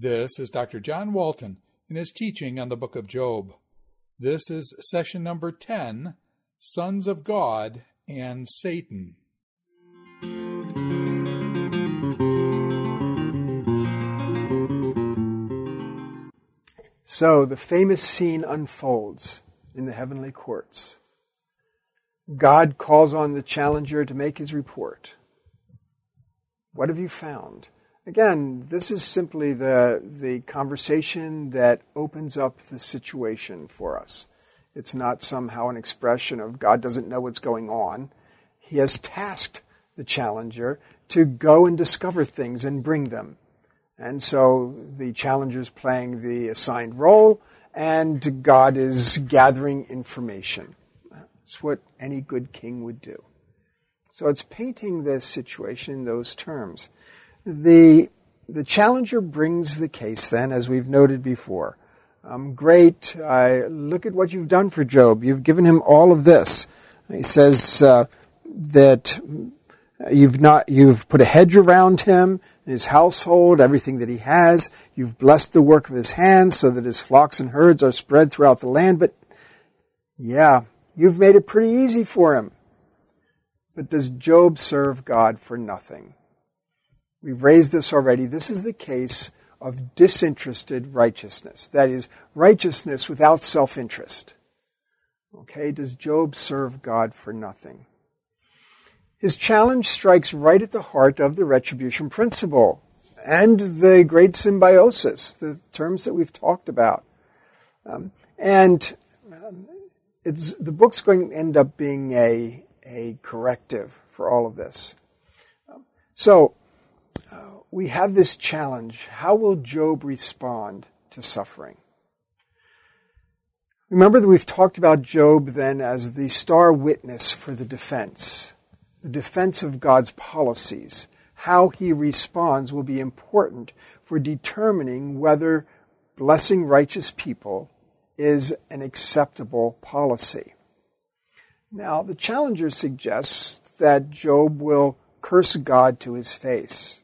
This is Dr. John Walton in his teaching on the book of Job. This is session number 10, Sons of God and Satan. So the famous scene unfolds in the heavenly courts. God calls on the challenger to make his report. What have you found? Again, this is simply the conversation that opens up the situation for us. It's not somehow an expression of God doesn't know what's going on. He has tasked the challenger to go and discover things and bring them. And so the challenger's playing the assigned role, and God is gathering information. That's what any good king would do. So it's painting the situation in those terms. The challenger brings the case then, as we've noted before. Great, look at what you've done for Job. You've given him all of this. He says that you've put a hedge around him and his household, everything that he has. You've blessed the work of his hands so that his flocks and herds are spread throughout the land. But yeah, you've made it pretty easy for him. But does Job serve God for nothing? We've raised this already. This is the case of disinterested righteousness. That is, righteousness without self-interest. Okay, does Job serve God for nothing? His challenge strikes right at the heart of the retribution principle and the great symbiosis, the terms that we've talked about. The book's going to end up being a corrective for all of this. We have this challenge. How will Job respond to suffering? Remember that we've talked about Job then as the star witness for the defense of God's policies. How he responds will be important for determining whether blessing righteous people is an acceptable policy. Now, the challenger suggests that Job will curse God to his face.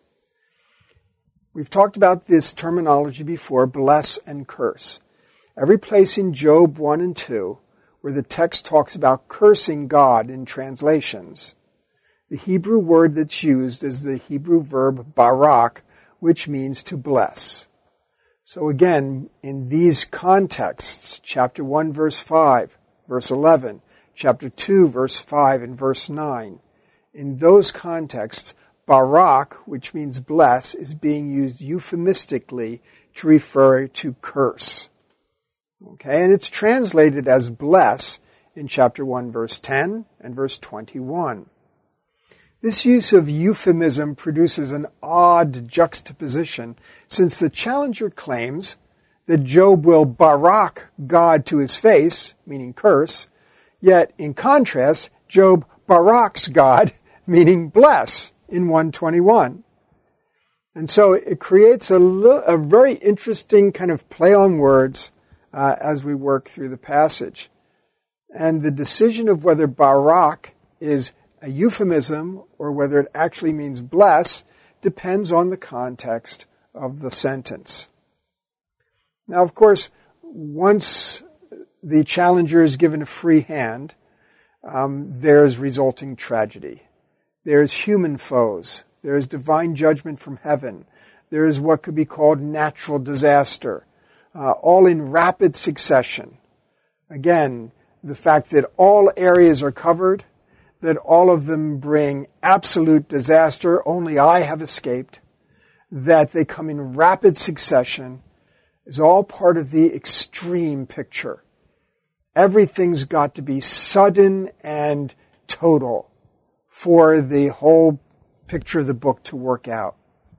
We've talked about this terminology before, bless and curse. Every place in Job 1 and 2 where the text talks about cursing God in translations, the Hebrew word that's used is the Hebrew verb barak, which means to bless. So again, in these contexts, chapter 1, verse 5, verse 11, chapter 2, verse 5, and verse 9, in those contexts, barak, which means bless, is being used euphemistically to refer to curse. Okay, and it's translated as bless in chapter 1, verse 10 and verse 21. This use of euphemism produces an odd juxtaposition, since the challenger claims that Job will barak God to his face, meaning curse, yet in contrast, Job baraks God, meaning bless, in 121. And so it creates a very interesting kind of play on words as we work through the passage. And the decision of whether barak is a euphemism or whether it actually means bless depends on the context of the sentence. Now, of course, once the challenger is given a free hand, there's resulting tragedy. There's human foes. There's divine judgment from heaven. There is what could be called natural disaster, all in rapid succession. Again, the fact that all areas are covered, that all of them bring absolute disaster, only I have escaped, that they come in rapid succession, is all part of the extreme picture. Everything's got to be sudden and total for the whole picture of the book to work out.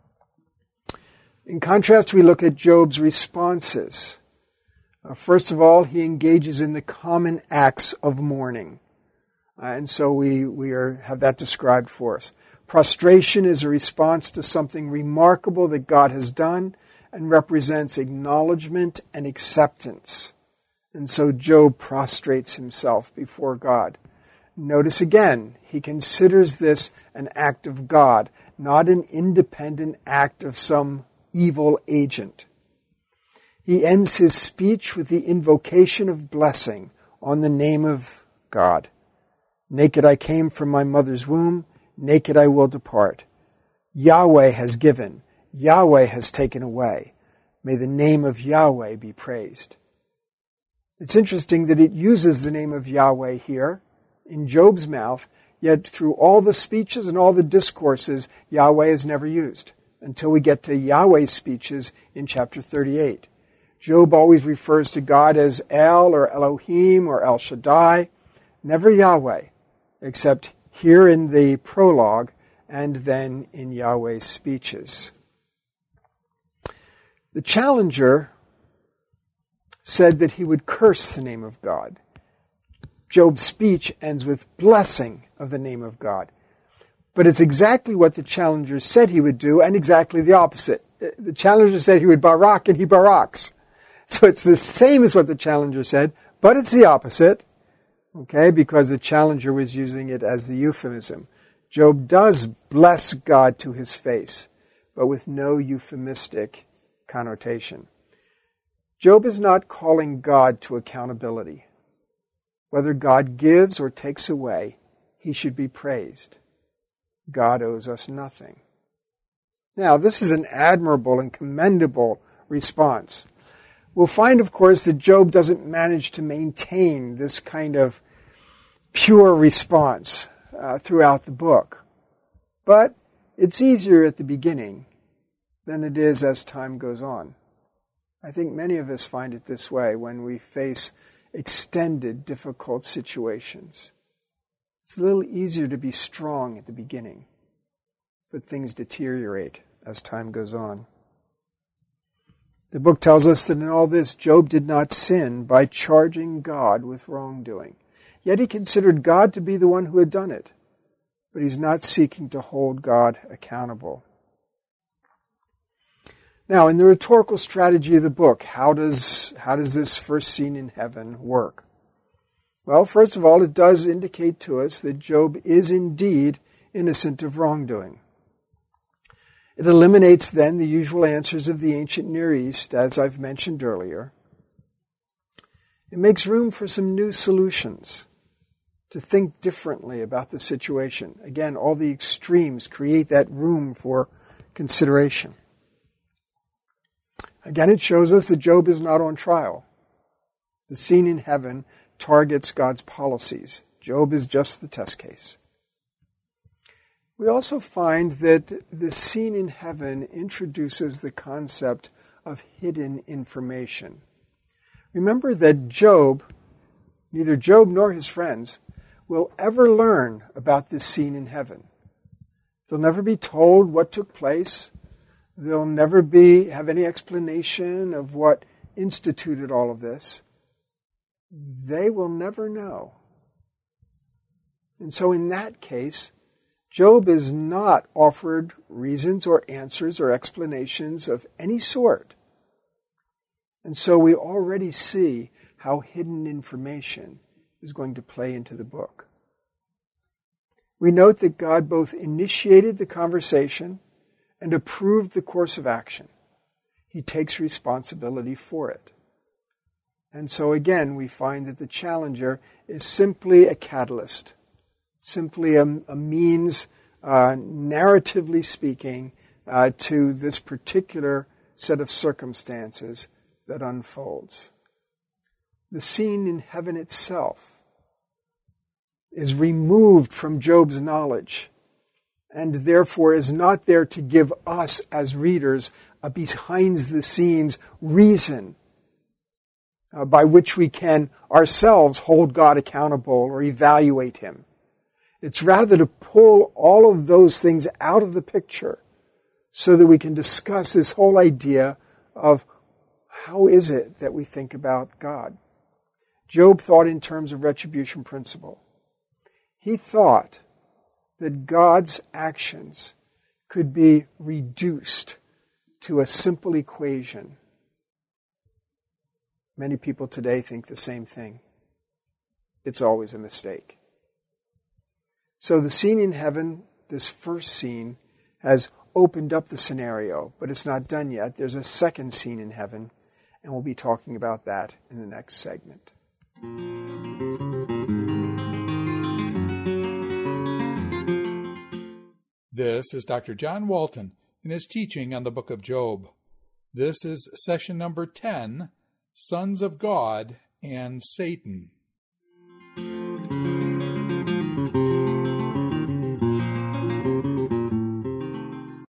In contrast, we look at Job's responses. First of all, he engages in the common acts of mourning. And so we have that described for us. Prostration is a response to something remarkable that God has done and represents acknowledgement and acceptance. And so Job prostrates himself before God. Notice again, he considers this an act of God, not an independent act of some evil agent. He ends his speech with the invocation of blessing on the name of God. Naked I came from my mother's womb, naked I will depart. Yahweh has given, Yahweh has taken away. May the name of Yahweh be praised. It's interesting that it uses the name of Yahweh here in Job's mouth, yet through all the speeches and all the discourses, Yahweh is never used until we get to Yahweh's speeches in chapter 38. Job always refers to God as El or Elohim or El Shaddai, never Yahweh, except here in the prologue and then in Yahweh's speeches. The challenger said that he would curse the name of God. Job's speech ends with blessing of the name of God. But it's exactly what the challenger said he would do and exactly the opposite. The challenger said he would barak and he baraks. So it's the same as what the challenger said, but it's the opposite. Okay, because the challenger was using it as the euphemism. Job does bless God to his face, but with no euphemistic connotation. Job is not calling God to accountability. Whether God gives or takes away, he should be praised. God owes us nothing. Now, this is an admirable and commendable response. We'll find, of course, that Job doesn't manage to maintain this kind of pure response throughout the book. But it's easier at the beginning than it is as time goes on. I think many of us find it this way when we face extended, difficult situations. It's a little easier to be strong at the beginning, but things deteriorate as time goes on. The book tells us that in all this, Job did not sin by charging God with wrongdoing. Yet he considered God to be the one who had done it, but he's not seeking to hold God accountable. Now, in the rhetorical strategy of the book, how does this first scene in heaven work? Well, first of all, it does indicate to us that Job is indeed innocent of wrongdoing. It eliminates then the usual answers of the ancient Near East, as I've mentioned earlier. It makes room for some new solutions, to think differently about the situation. Again, all the extremes create that room for consideration. Again, it shows us that Job is not on trial. The scene in heaven targets God's policies. Job is just the test case. We also find that the scene in heaven introduces the concept of hidden information. Remember that neither Job nor his friends, will ever learn about this scene in heaven. They'll never be told what took place. They'll never have any explanation of what instituted all of this. They will never know. And so in that case, Job is not offered reasons or answers or explanations of any sort. And so we already see how hidden information is going to play into the book. We note that God both initiated the conversation and approved the course of action. He takes responsibility for it. And so again, we find that the challenger is simply a catalyst, simply a means, narratively speaking, to this particular set of circumstances that unfolds. The scene in heaven itself is removed from Job's knowledge and therefore is not there to give us as readers a behind-the-scenes reason by which we can ourselves hold God accountable or evaluate him. It's rather to pull all of those things out of the picture so that we can discuss this whole idea of how is it that we think about God. Job thought in terms of retribution principle. He thought that God's actions could be reduced to a simple equation. Many people today think the same thing. It's always a mistake. So the scene in heaven, this first scene, has opened up the scenario, but it's not done yet. There's a second scene in heaven, and we'll be talking about that in the next segment. This is Dr. John Walton in his teaching on the book of Job. This is session number 10, Sons of God and Satan.